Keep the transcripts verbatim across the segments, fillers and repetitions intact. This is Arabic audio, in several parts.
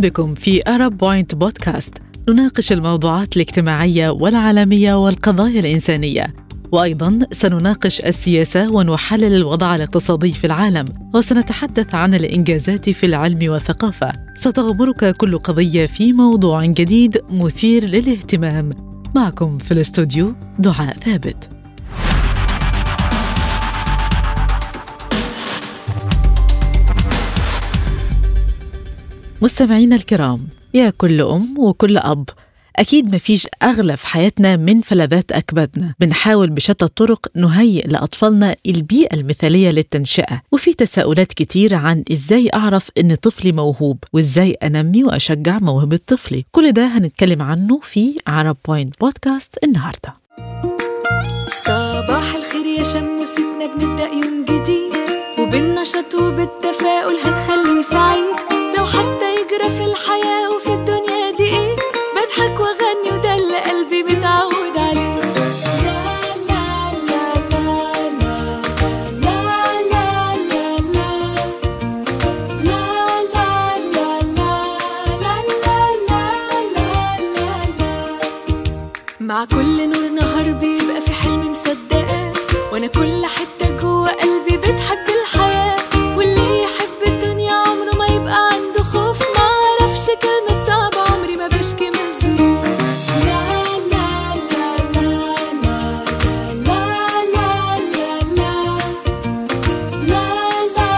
بكم في Arab Point بودكاست. نناقش الموضوعات الاجتماعية والعالمية والقضايا الإنسانية، وأيضاً سنناقش السياسة ونحلل الوضع الاقتصادي في العالم، وسنتحدث عن الإنجازات في العلم والثقافة. ستغمرك كل قضية في موضوع جديد مثير للاهتمام. معكم في الاستوديو دعاء ثابت. مستمعينا الكرام، يا كل أم وكل أب، أكيد مفيش أغلى في حياتنا من فلذات أكبادنا. بنحاول بشتى الطرق نهيئ لأطفالنا البيئة المثالية للتنشئة، وفي تساؤلات كتير عن إزاي أعرف إن طفلي موهوب، وإزاي أنمي وأشجع موهبة طفلي. كل ده هنتكلم عنه في عرب بوينت بودكاست النهاردة. صباح الخير يا شموستنا، بنبدأ يوم جديد وبالنشاط وبالتفاؤل هنخليه سعيد. لو حتى يجرى في الحياة وفي الدنيا دي ايه، بضحك واغني وده اللي قلبي متعود عليه. لا لا لا لا لا لا لا لا لا لا لا لا لا. مع كل نور نهار بيبقى في حلم مصدقاه، وانا كل حتة جوه قلبي بتحب الحياة. واللي يحب الدنيا عمره ما يبقى عنده خوف، ما عرفش كلمة صعبة عمري ما بشكي من الظروف. لا لا لا لا لا لا لا لا لا لا لا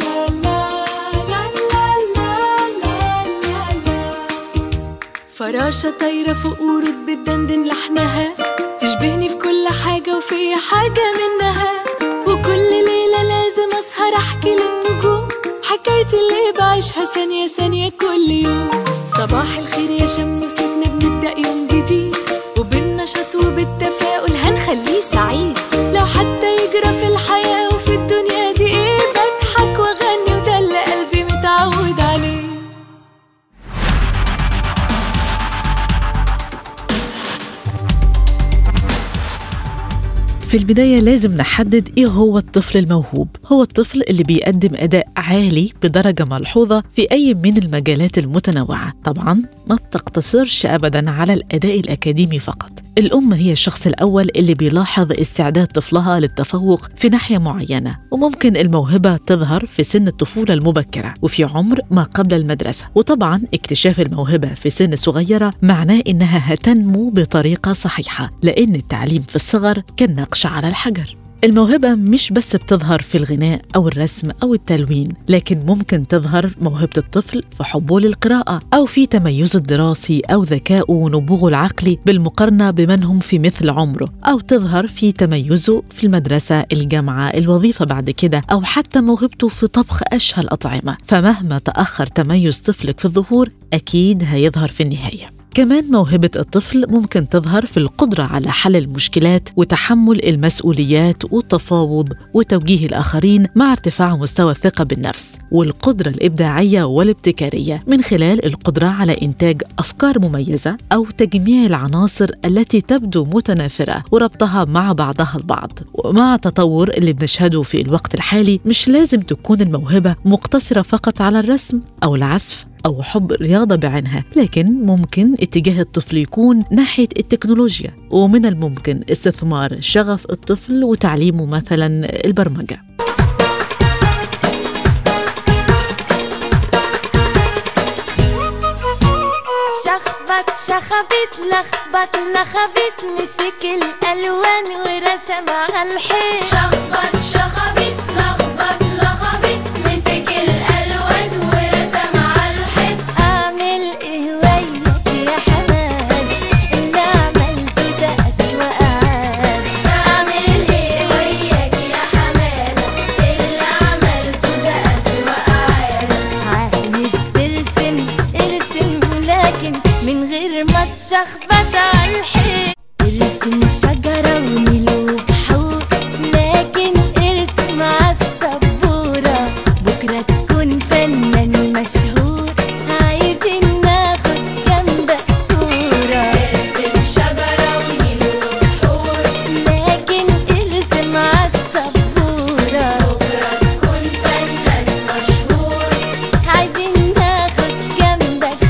لا لا لا. فراشة طايرة فوق ورود بتدندن لحنها، تشبهني في كل حاجة وفي حاجة منها. وكل ليلة لازم أسهر أحكي للنجوم حكايتي اللي بعيشها ثانية ثانية كل يوم. صباح الخير يا شموستنا، بنبدأ يوم جديد وبالنشاط وبالتفاؤل هنخليه سعيد. لو حتى يجرى في الحياة وفي الدنيا دي ايه، بضحك واغني وده اللي قلبي متعود عليه. في البداية لازم نحدد إيه هو الطفل الموهوب. هو الطفل اللي بيقدم أداء عالي بدرجة ملحوظة في أي من المجالات المتنوعة. طبعاً ما بتقتصرش أبداً على الأداء الأكاديمي فقط. الأم هي الشخص الأول اللي بيلاحظ استعداد طفلها للتفوق في ناحية معينة، وممكن الموهبة تظهر في سن الطفولة المبكرة وفي عمر ما قبل المدرسة. وطبعاً اكتشاف الموهبة في سن صغيرة معناه إنها هتنمو بطريقة صحيحة، لأن التعليم في الصغر كالنقش على الحجر. الموهبة مش بس بتظهر في الغناء أو الرسم أو التلوين، لكن ممكن تظهر موهبة الطفل في حبه للقراءة، أو في تميزه الدراسي أو ذكائه ونبوغه العقلي بالمقارنة بمن هم في مثل عمره، أو تظهر في تميزه في المدرسة، الجامعة، الوظيفة بعد كده، أو حتى موهبته في طبخ أشهى الأطعمة. فمهما تأخر تميز طفلك في الظهور، أكيد هيظهر في النهاية. كمان موهبة الطفل ممكن تظهر في القدرة على حل المشكلات وتحمل المسؤوليات والتفاوض وتوجيه الآخرين مع ارتفاع مستوى الثقة بالنفس، والقدرة الإبداعية والابتكارية من خلال القدرة على إنتاج أفكار مميزة أو تجميع العناصر التي تبدو متنافرة وربطها مع بعضها البعض. ومع التطور اللي بنشهده في الوقت الحالي، مش لازم تكون الموهبة مقتصرة فقط على الرسم أو العزف أو حب رياضة بعينها، لكن ممكن اتجاه الطفل يكون ناحية التكنولوجيا، ومن الممكن استثمار شغف الطفل وتعليمه مثلا البرمجة. شخبط شخبت لخبط لخبت، مسك الألوان ورسم على الحيط. شخبط شخبت لخبط لخبت، مسك الألوان ورسم على الحيط. أعمل إيه وياك يا حماد، اللي عملته ده أسوأ عاد. أعمل إيه وياك يا حماد، اللي عملته ده أسوأ عاد. عايز ترسم ارسم، لكن من غير ما تشخبط على الحيط. ارسم شجرة ونيل وبحور، لكن ارسم عالسبورة، بكرة تكون فنان مشهور. عايزين ناخد جنبك صورة. ارسم شجرة ونيل وبحور، لكن ارسم عالسبورة، بكرة تكون فنان مشهور. عايزين ناخد جنبك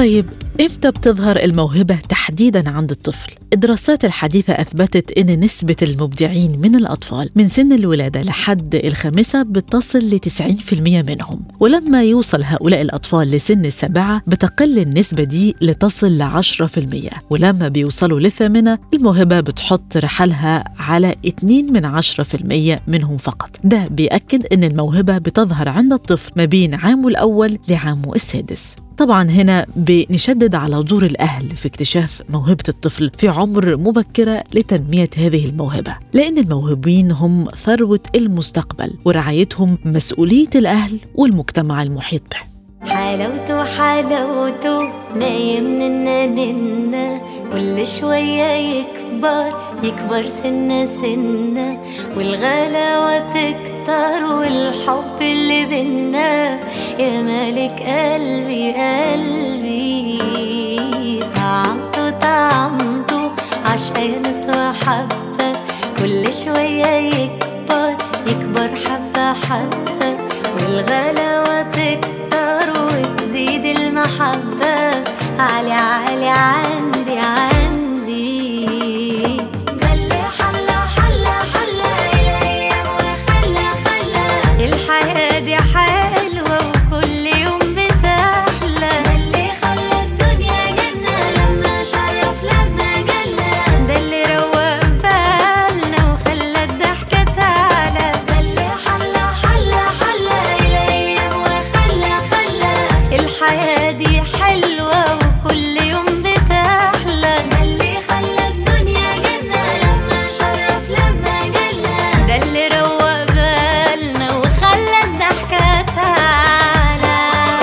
طيب إمتى بتظهر الموهبة تحديداً عند الطفل؟ الدراسات الحديثة أثبتت أن نسبة المبدعين من الأطفال من سن الولادة لحد الخامسة بتصل ل تسعين بالمئة منهم، ولما يوصل هؤلاء الأطفال لسن السابعة بتقل النسبة دي لتصل ل عشرة بالمئة، ولما بيوصلوا للثامنة الموهبة بتحط رحلها على اثنين من عشرة بالمئة منهم فقط. ده بيأكد أن الموهبة بتظهر عند الطفل ما بين عامه الأول لعامه السادس. طبعا هنا بنشدد على دور الأهل في اكتشاف موهبة الطفل في عمر مبكرة لتنمية هذه الموهبة، لأن الموهوبين هم ثروة المستقبل ورعايتهم مسؤولية الأهل والمجتمع المحيط به. حلاوته حلاوته نايم ننا ننا كل شوية يكبر يكبر سنة سنة والغلاوة تكتر والحب اللي بينا يا مالك قلبي قلبي طعمته طعمته عشان وحبة كل شوية يكبر يكبر حبة حبة والغلاوة تكتر وتزيد المحبة عالي عالي عندي عندي ده اللي حلى حلى حلى الأيام وخلى خلى الحياة دي حلوة وكل يوم بتحلى ده اللي خلى الدنيا جنة لما شرف لما جلى ده اللي روق بالنا وخلى الضحكة تعلى ده اللي حلى حلى حلى الأيام وخلى خلى الحياة دي حلوة وكل يوم بتحلى ده اللي خلى الدنيا جنة لما شرف لما جلى ده اللي روق بالنا وخلى الضحكة تعلى.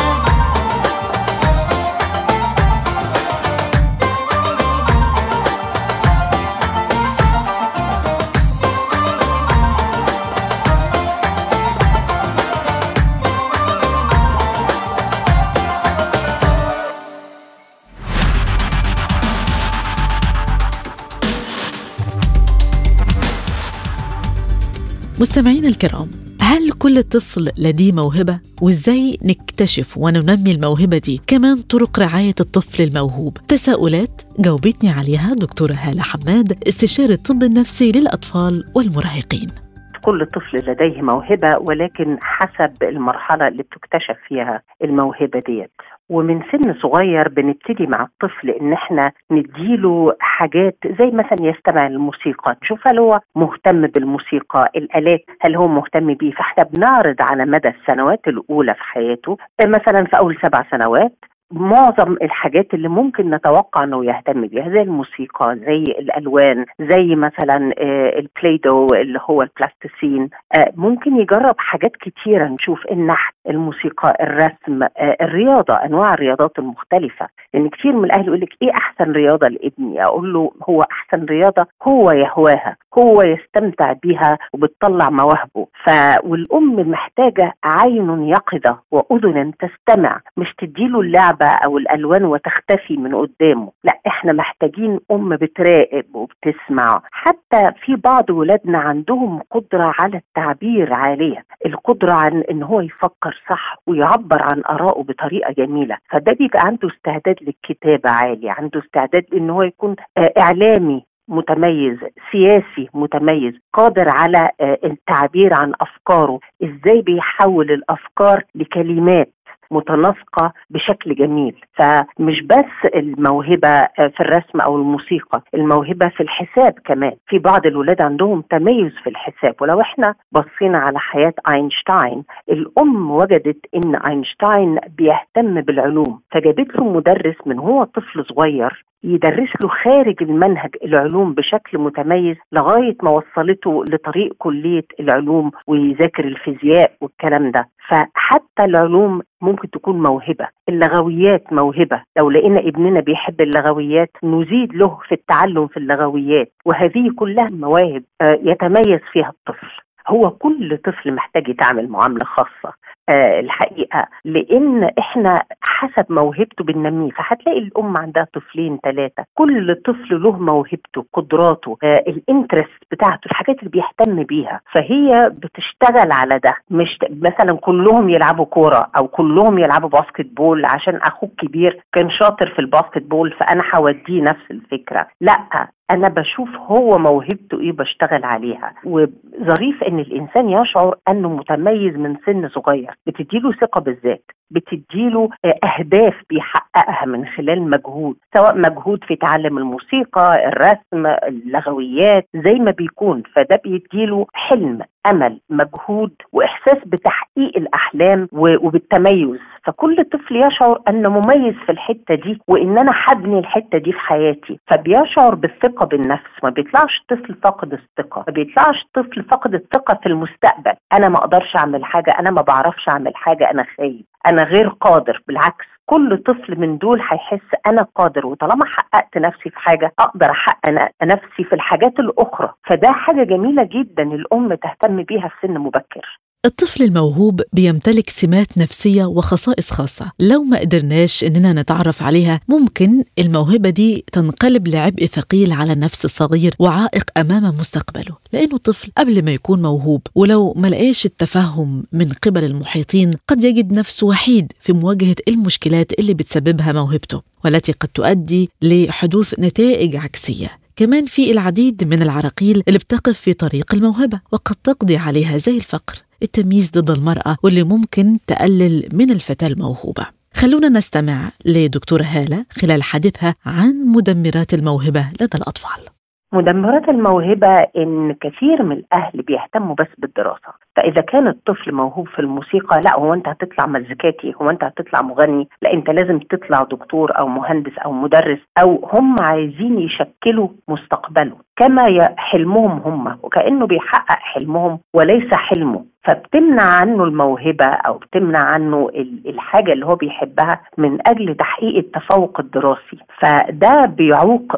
مستمعين الكرام، هل كل طفل لديه موهبة؟ وإزاي نكتشف وننمي الموهبة دي؟ كمان طرق رعاية الطفل الموهوب. تساؤلات جاوبتني عليها دكتورة هالة حماد، استشاري الطب النفسي للأطفال والمراهقين. كل طفل لديه موهبة، ولكن حسب المرحلة اللي بتكتشف فيها الموهبة ديت. ومن سن صغير بنبتدي مع الطفل ان احنا نديله حاجات زي مثلا يستمع للموسيقى، نشوف هل هو مهتم بالموسيقى، الآلات هل هو مهتم بيه. فاحنا بنعرض على مدى السنوات الأولى في حياته، مثلا في أول سبع سنوات معظم الحاجات اللي ممكن نتوقع انه يهتم بيها زي الموسيقى، زي الالوان، زي مثلا البلايدو اللي هو البلاستيسين. ممكن يجرب حاجات كتيره، نشوف النحت، الموسيقى، الرسم، الرياضه، انواع الرياضات المختلفه. لان كتير من الاهل يقول لك ايه احسن رياضه لابني؟ اقول له هو احسن رياضه هو يهواها، هو يستمتع بيها وبتطلع مواهبه. ف والام محتاجه عين يقظه واذن تستمع، مش تديله اللعبه او الالوان وتختفي من قدامه. لا، احنا محتاجين ام بتراقب وبتسمع. حتى في بعض ولادنا عندهم قدره على التعبير عاليه، القدره عن ان هو يفكر صح ويعبر عن ارائه بطريقه جميله. فده بيبقى عنده استعداد للكتابه عالي، عنده استعداد ان هو يكون اعلامي متميز، سياسي متميز، قادر على التعبير عن أفكاره، إزاي بيحول الأفكار لكلمات متناسقة بشكل جميل. فمش بس الموهبة في الرسم أو الموسيقى، الموهبة في الحساب كمان. في بعض الولاد عندهم تميز في الحساب. ولو احنا بصينا على حياة أينشتاين، الأم وجدت إن أينشتاين بيهتم بالعلوم، فجابت له مدرس من هو طفل صغير يدرس له خارج المنهج العلوم بشكل متميز، لغاية ما وصلته لطريق كلية العلوم ويذاكر الفيزياء والكلام ده. فحتى العلوم ممكن تكون موهبة، اللغويات موهبة. لو لقينا ابننا بيحب اللغويات نزيد له في التعلم في اللغويات، وهذه كلها مواهب يتميز فيها الطفل. هو كل طفل محتاج يتعامل معاملة خاصة، آه الحقيقة، لأن إحنا حسب موهبته بننميه. فهتلاقي الأم عندها طفلين ثلاثة، كل طفل له موهبته، قدراته، آه الانترست بتاعته، الحاجات اللي بيهتم بيها، فهي بتشتغل على ده. مش مثلا كلهم يلعبوا كورة أو كلهم يلعبوا باسكت بول عشان أخوك كبير كان شاطر في الباسكت بول فأنا هوديه نفس الفكرة. لا، أنا بشوف هو موهبته إيه بشتغل عليها. وظريف إن الإنسان يشعر أنه متميز من سن صغير، بتديله ثقة بالذات، بتديله أهداف بيحققها من خلال مجهود، سواء مجهود في تعلم الموسيقى، الرسم، اللغويات، زي ما بيكون. فده بيديله حلم، أمل، مجهود، وإحساس بتحقيق الأحلام وبالتميز. فكل طفل يشعر أنه مميز في الحتة دي، وإن أنا حبني الحتة دي في حياتي، فبيشعر بالثقة بالنفس. ما بيطلعش طفل فاقد الثقة، ما بيطلعش طفل فاقد الثقة في المستقبل. أنا ما أقدرش أعمل حاجة، أنا ما بعرفش أعمل حاجة، أنا خايف، أنا غير قادر. بالعكس، كل طفل من دول هيحس أنا قادر، وطالما حققت نفسي في حاجة أقدر أحقق نفسي في الحاجات الأخرى. فده حاجة جميلة جدا الأم تهتم بيها في سن مبكر. الطفل الموهوب بيمتلك سمات نفسية وخصائص خاصة، لو ما قدرناش إننا نتعرف عليها ممكن الموهبة دي تنقلب لعبء ثقيل على النفس الصغير وعائق أمام مستقبله، لأنه طفل قبل ما يكون موهوب ولو ما لقاش التفهم من قبل المحيطين قد يجد نفسه وحيد في مواجهة المشكلات اللي بتسببها موهبته، والتي قد تؤدي لحدوث نتائج عكسية. كمان في العديد من العراقيل اللي بتقف في طريق الموهبة وقد تقضي عليها، زي الفقر، التمييز ضد المرأة، واللي ممكن تقلل من الفتاة الموهوبة. خلونا نستمع لدكتورة هالة خلال حديثها عن مدمرات الموهبة لدى الأطفال. مدمرات الموهبة إن كثير من الأهل بيهتموا بس بالدراسة. فإذا كان الطفل موهوب في الموسيقى، لا هو أنت هتطلع مزيكاتي، هو أنت هتطلع مغني، لا أنت لازم تطلع دكتور أو مهندس أو مدرس. أو هم عايزين يشكلوا مستقبله كما حلمهم هم، وكأنه بيحقق حلمهم وليس حلمه. فبتمنع عنه الموهبة أو بتمنع عنه الحاجة اللي هو بيحبها من أجل تحقيق التفوق الدراسي. فده بيعوق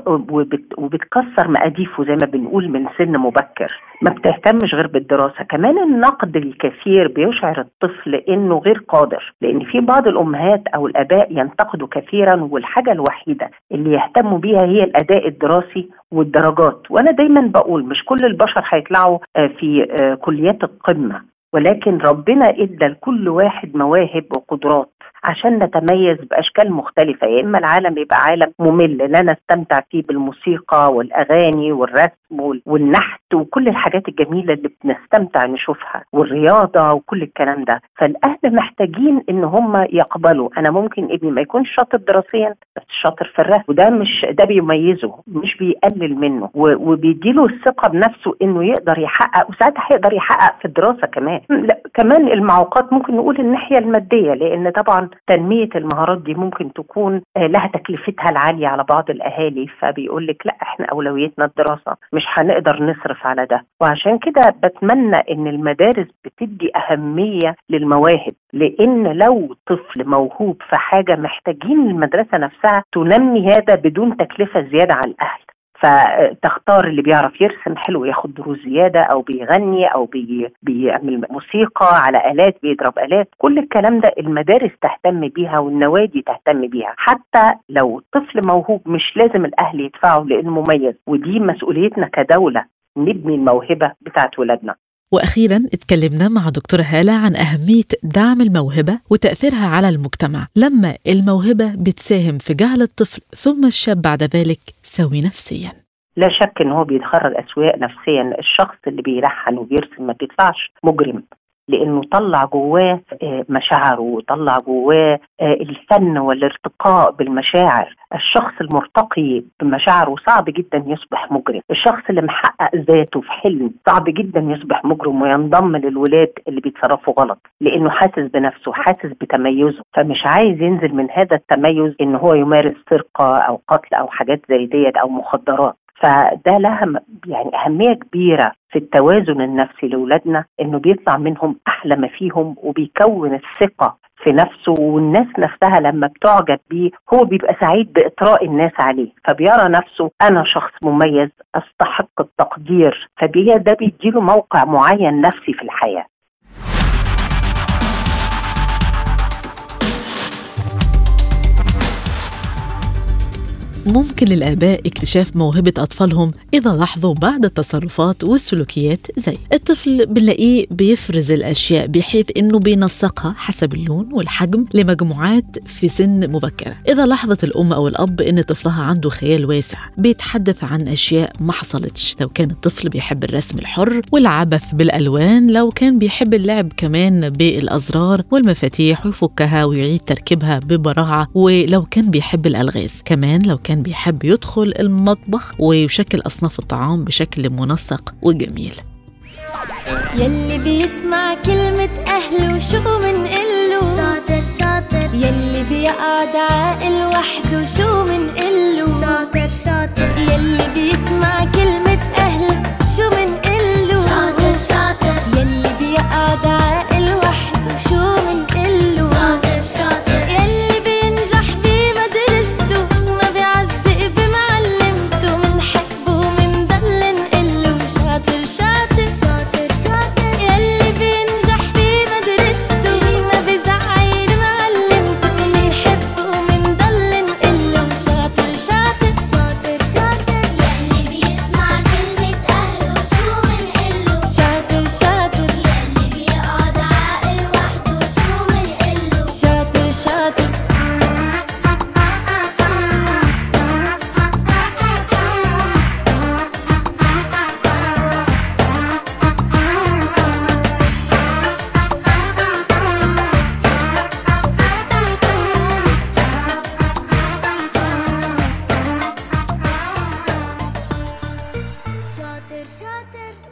وبتكسر مقاديفه زي ما بنقول من سن مبكر. ما بتهتمش غير بالدراسة. كمان النقد الكثير بيشعر الطفل إنه غير قادر، لأن في بعض الأمهات أو الآباء ينتقدوا كثيرا، والحاجة الوحيدة اللي يهتموا بيها هي الأداء الدراسي والدرجات. وأنا دايما بقول مش كل البشر هيطلعوا في كليات القمة، ولكن ربنا إدى لكل واحد مواهب وقدرات عشان نتميز بأشكال مختلفة. يا إما العالم يبقى عالم ممل لا نستمتع فيه بالموسيقى والأغاني والرسم والنحت وكل الحاجات الجميلة اللي بنستمتع نشوفها، والرياضة وكل الكلام ده. فالأهل محتاجين إن هم يقبلوا أنا ممكن ابني ما يكونش شاطر دراسيا بس شاطر في الرسم، وده مش ده بيميزه، مش بيقلل منه، وبيديله الثقة بنفسه إنه يقدر يحقق، وساعتها هيقدر يحقق في الدراسة كمان. لا كمان المعوقات ممكن نقول الناحية المادية، لأن طبعا تنمية المهارات دي ممكن تكون لها تكلفتها العالية على بعض الأهالي، فبيقول لك لا احنا أولويتنا الدراسة، مش هنقدر نصرف على ده. وعشان كده بتمنى إن المدارس بتدي أهمية للمواهب، لأن لو طفل موهوب في حاجة محتاجين المدرسة نفسها تنمي هذا بدون تكلفة زيادة على الأهل. فتختار اللي بيعرف يرسم حلو ياخد دروس زيادة، أو بيغني، أو بي بيعمل موسيقى على آلات، بيضرب آلات. كل الكلام ده المدارس تهتم بيها والنوادي تهتم بيها. حتى لو طفل موهوب مش لازم الأهل يدفعوا لأنه مميز، ودي مسؤوليتنا كدولة نبني الموهبة بتاعت ولادنا. وأخيراً اتكلمنا مع دكتورة هالة عن أهمية دعم الموهبة وتأثيرها على المجتمع، لما الموهبة بتساهم في جعل الطفل ثم الشاب بعد ذلك سوي نفسياً. لا شك إن هو بيتخرج أسوياء نفسياً. الشخص اللي بيلحن وبيرسم ما بيطلعش مجرم، لأنه طلع جواه مشاعره وطلع جواه الفن والارتقاء بالمشاعر. الشخص المرتقي بمشاعره صعب جدا يصبح مجرم. الشخص اللي محقق ذاته في حلم صعب جدا يصبح مجرم وينضم للولاد اللي بيتصرفوا غلط، لأنه حاسس بنفسه، حاسس بتميزه، فمش عايز ينزل من هذا التميز إن هو يمارس سرقة أو قتل أو حاجات زي ديت أو مخدرات. فده لها يعني أهمية كبيرة في التوازن النفسي لأولادنا، إنه بيطلع منهم أحلى ما فيهم وبيكون الثقة في نفسه. والناس نفسها لما بتعجب بيه هو بيبقى سعيد بإطراء الناس عليه، فبيرى نفسه أنا شخص مميز أستحق التقدير، فده بيديله موقع معين نفسي في الحياة. ممكن للآباء اكتشاف موهبة أطفالهم إذا لاحظوا بعض التصرفات والسلوكيات، زي الطفل بنلاقيه بيفرز الأشياء بحيث إنه بينسقها حسب اللون والحجم لمجموعات في سن مبكرة. إذا لاحظت الأم أو الأب إن طفلها عنده خيال واسع بيتحدث عن أشياء ما حصلتش، لو كان الطفل بيحب الرسم الحر والعبث بالألوان، لو كان بيحب اللعب كمان بالأزرار والمفاتيح ويفكها ويعيد تركيبها ببراعة، ولو كان بيحب الألغاز، كمان لو كان بيحب يدخل المطبخ ويشكل أصناف الطعام بشكل منسق وجميل. يلي بيسمع كلمة أهله شو من قله شاطر شاطر يلي بيقعد عاقل وحده شو من قله شاطر شاطر يلي بيسمع كلمة أهله شو من قله شاطر شاطر يلي بيقعد عاقل وحده شو من قله شاطر شاطر يلي بينجح بمدرسته ما بيعزق بمعلمته منحبه ومنضل نقله شاطر شاطر شاطر شاطر يلي بينجح بمدرسته ما بيزعل معلمته منحبه ومنضل نقله شاطر شاطر شاطر شاطر يلي بيسمع كلمة أهله شو منقله شاطر شاطر يلي بيقعد عاقل وحده شو منقله شاطر شاطر شاطر شاطر